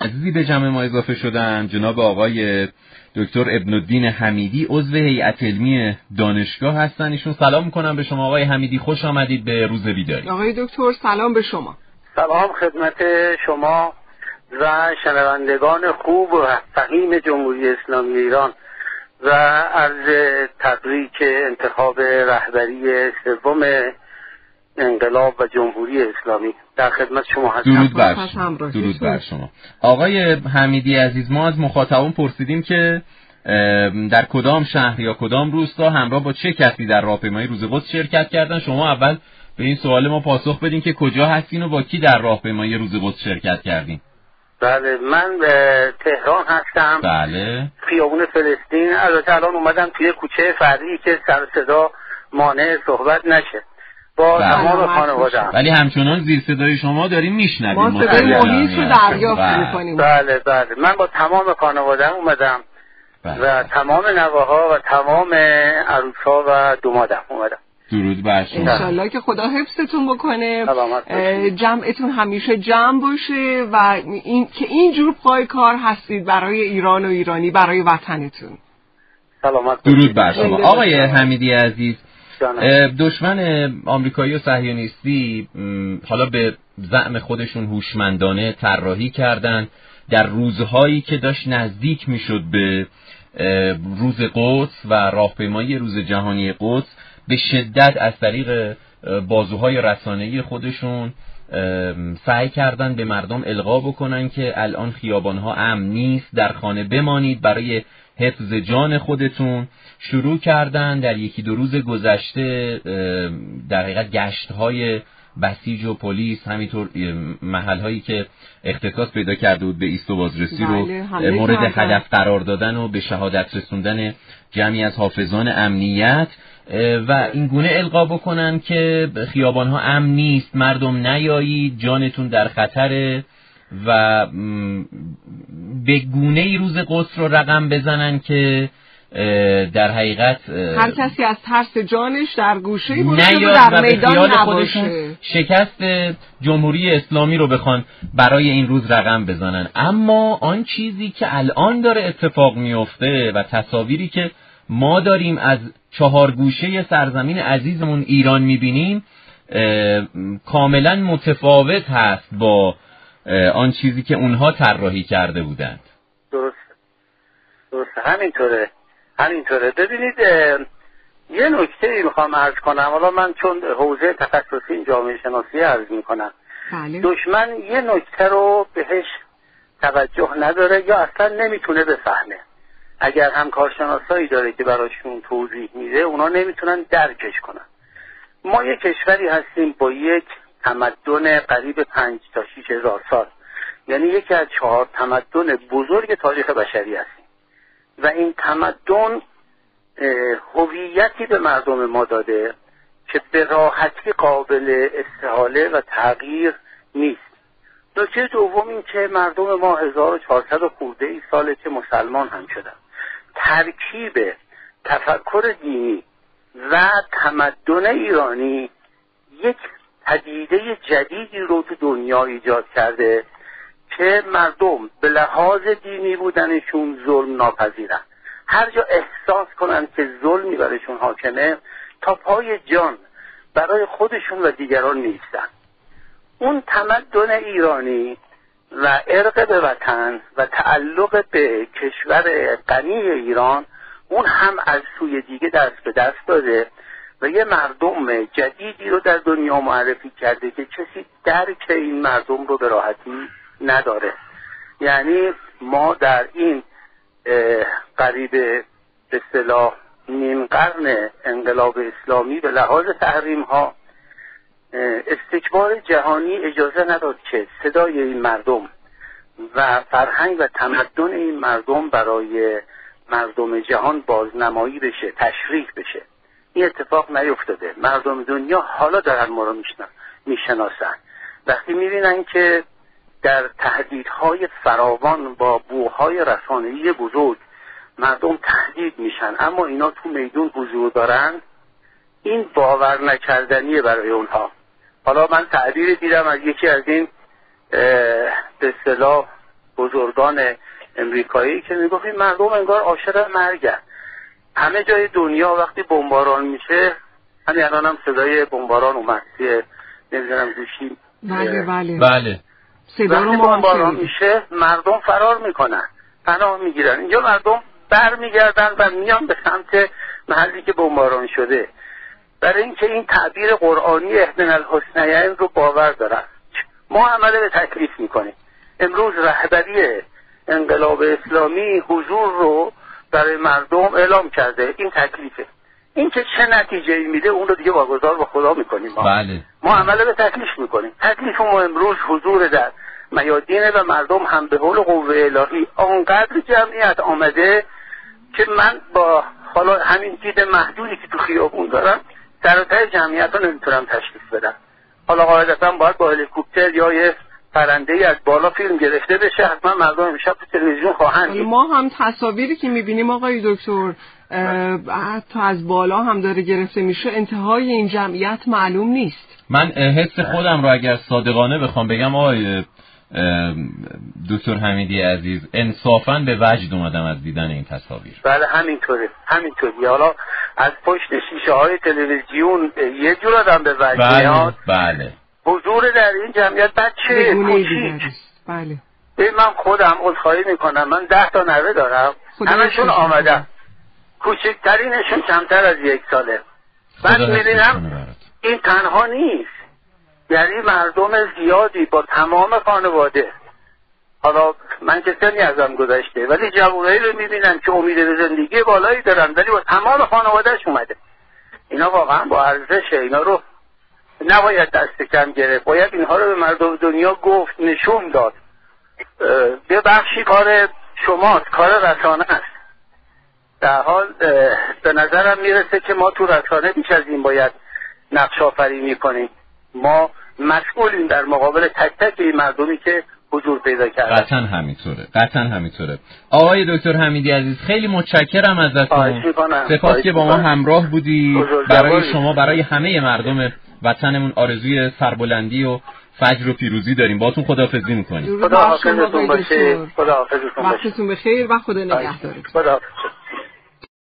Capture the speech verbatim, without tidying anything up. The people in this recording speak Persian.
عزیزی به جمع ما اضافه شدن جناب آقای دکتر ابن الدین حمیدی، عضو هیئت علمی دانشگاه هستن. ایشون سلام میکنم به شما آقای حمیدی، خوش آمدید به روز بیداری. آقای دکتر سلام به شما. سلام خدمت شما و شنوندگان خوب و فهیم جمهوری اسلامی ایران و عرض تبریک انتخاب رهبری سوم انقلاب و جمهوری اسلامی. در خدمت شما هستم. درود بر شما. درود بر شما آقای حمیدی عزیز. ما از مخاطبان پرسیدیم که در کدام شهر یا کدام روستا همراه با چه کسی در راهپیمایی روز قدس شرکت کردن. شما اول به این سوال ما پاسخ بدین که کجا هستین و با کی در راهپیمایی روز قدس شرکت کردین. بله، من به تهران هستم. بله. خیابون فلسطین. البته الان اومدم توی کوچه فرعی که سر صدا مانع صحبت نشه. با بله. تمام خانواده‌ام. ولی همچنان زیر صدای شما داریم میشنویم. ما صدای محیط رو دریافت می‌کنیم. بله بله، من با تمام خانواده‌ام اومدم. بله. و تمام نواها و تمام عروس‌ها و دومادم اومدم. درود بر شما. انشالله که خدا حفظتون بکنه، جمعتون همیشه جمع باشه و این که اینجور پای کار هستید برای ایران و ایرانی، برای وطنتون. سلامت. درود بر شما آقای حمیدی عزیز. دشمن آمریکایی و صهیونیستی حالا به زعم خودشون هوشمندانه طراحی کردن در روزهایی که داشت نزدیک میشد به روز قدس و راهپیمایی روز جهانی قدس، به شدت از طریق بازوهای رسانه‌ای خودشون سعی کردن به مردم القا بکنن که الان خیابان‌ها امن نیست، در خانه بمانید برای حفظ جان خودتون. شروع کردن در یکی دو روز گذشته در حقیقت گشت‌های بسیج و پلیس، همینطور محل‌هایی که اختصاص پیدا کرده بود به ایست و بازرسی رو مورد هدف قرار دادن و به شهادت رسوندن جمعی از حافظان امنیت و این گونه القا بکنن که خیابان‌ها امن نیست، مردم نیایید، جانتون در خطره و به گونه‌ای روز قدس رو رقم بزنن که در حقیقت هر کسی از ترس جانش در گوشه‌ای باشه و در میدان نباشه، شکست جمهوری اسلامی رو بخوان برای این روز رقم بزنن. اما آن چیزی که الان داره اتفاق میفته و تصاویری که ما داریم از چهار گوشه سرزمین عزیزمون ایران میبینیم کاملا متفاوت هست با آن چیزی که اونها طراحی کرده بودند. درست درست همینطوره همینطوره ببینید یه نکته میخوام عرض کنم. حالا من چون حوزه تخصصی این جامعه شناسی عرض میکنم. بله. دشمن یه نکته رو بهش توجه نداره یا اصلا نمیتونه بفهمه. اگر هم کارشناسایی داره که براشون توضیح میده، اونا نمیتونن درکش کنن. ما یک کشوری هستیم با یک تمدن قریب پنج تا شیش هزار سال، یعنی یکی از چهار تمدن بزرگ تاریخ بشری هستیم و این تمدن هویتی به مردم ما داده که به راحتی قابل استحاله و تغییر نیست. نکته دوم این که مردم ما هزار و چهارصد خورده ای ساله که مسلمان هم شدن. ترکیب تفکر دینی و تمدن ایرانی یک پدیده جدیدی رو تو دنیا ایجاد کرده که مردم به لحاظ دینی بودنشون ظلم ناپذیرن. هر جا احساس کنن که ظلمی برشون حاکمه تا پای جان برای خودشون و دیگران نیستن. اون تمدن ایرانی و عرق به وطن و تعلق به کشور غنی ایران، اون هم از سوی دیگه دست به دست داده و یه مردم جدیدی رو در دنیا معرفی کرده که کسی درک این مردم رو به راحتی نداره. یعنی ما در این قریب به اصطلاح نیم قرن انقلاب اسلامی به لحاظ تحریم ها استکبار جهانی اجازه نداد که صدای این مردم و فرهنگ و تمدن این مردم برای مردم جهان بازنمایی بشه، تشریح بشه. این اتفاق نیفتاده. مردم دنیا حالا دارن ما رو میشناسن. وقتی میبینن که در تهدیدهای فراوان با بوهای رسانه‌ای بزرگ مردم تهدید میشن اما اینا تو میدون حضور دارن، این باور نکردنیه برای اونها. حالا من تعبیر دیدم از یکی از این به اصطلاح بزرگان امریکایی که میگفت این مردم انگار عاشق مرگن. همه جای دنیا وقتی بمباران میشه، همین الان هم صدای بمباران اومد توی نمیدونم گوشی. بله بله بله صدا رو بمباران میشه مردم فرار میکنن، پناه میگیرن. اینجا مردم بر میگردن و میان به سمت محلی که بمباران شده، برای اینکه این تعبیر قرآنی اهدنا الحسنیین رو باور دارن. ما عمل به تکلیف میکنیم. امروز رهبری انقلاب اسلامی حضور رو برای مردم اعلام کرده، این تکلیفه. این که چه نتیجه میده اون رو دیگه واگذار با خدا میکنیم. ما بله. ما عمل به تکلیف میکنیم. تکلیف ما امروز حضور در میادین و مردم هم به حول قوه الهی آنقدر جمعیت آمده که من با حالا همین دید محدودی که تو خیابون دارم سراتای جمعیت رو نمیتونم تشخیص بدم. حالا قاعدتا باید با هلیکوپتر یا یه پرنده‌ای از بالا فیلم گرفته بشه، حتما مردم امشب تو تلویزیون خواهند دید. ما هم تصاویری که میبینیم آقای دکتر حتی از بالا هم داره گرفته میشه، انتهای این جمعیت معلوم نیست. من حس خودم رو اگر صادقانه بخوام بگم آقای دکتر حمیدی عزیز، انصافاً به وجد اومدم از دیدن این تصاویر. بله همینطوره همینطوری. حالا از پشت شیشه های تلویزیون یه جور آدم به وجد میاد. بله بله حضور در این جمعیت بچه کوچیک. بله. من خودم عذرخواهی میکنم، من ده تا نوه دارم، همشون آمدن، کوچکترینشون کمتر از یک ساله. بعد میبینم این تنها نیست، یعنی مردم زیادی با تمام خانواده. حالا من که سنی ازم گذشته ولی جوانایی رو میبینم که امید به زندگی بالایی دارن ولی با تمام خانوادهش اومده. اینا واقعا با ارزشه، اینا رو نباید دست کم گرفت، باید اینها رو به مردم دنیا گفت، نشون داد. به بخشی کار شماست، کار رسانه است. در حال به نظرم میرسه که ما تو رسانه بیش از این باید نقش آفرینی کنیم. ما مسئولیم در مقابل تک تک این مردمی که حضور پیدا کردن. قطعا همینطوره، قطعا همینطوره. آقای دکتر حمیدی عزیز خیلی متشکرم ازتون. سپاس که با ما همراه بودی. برای شما، برای همه مردم وطنمون آرزوی سربلندی و فجر و پیروزی داریم. باهاتون خداحافظی می‌کنیم. خدا حافظتون باشه. خدا حافظتون باشه. وقتتون بخیر و خدا نگهدارتون. خدا حافظ.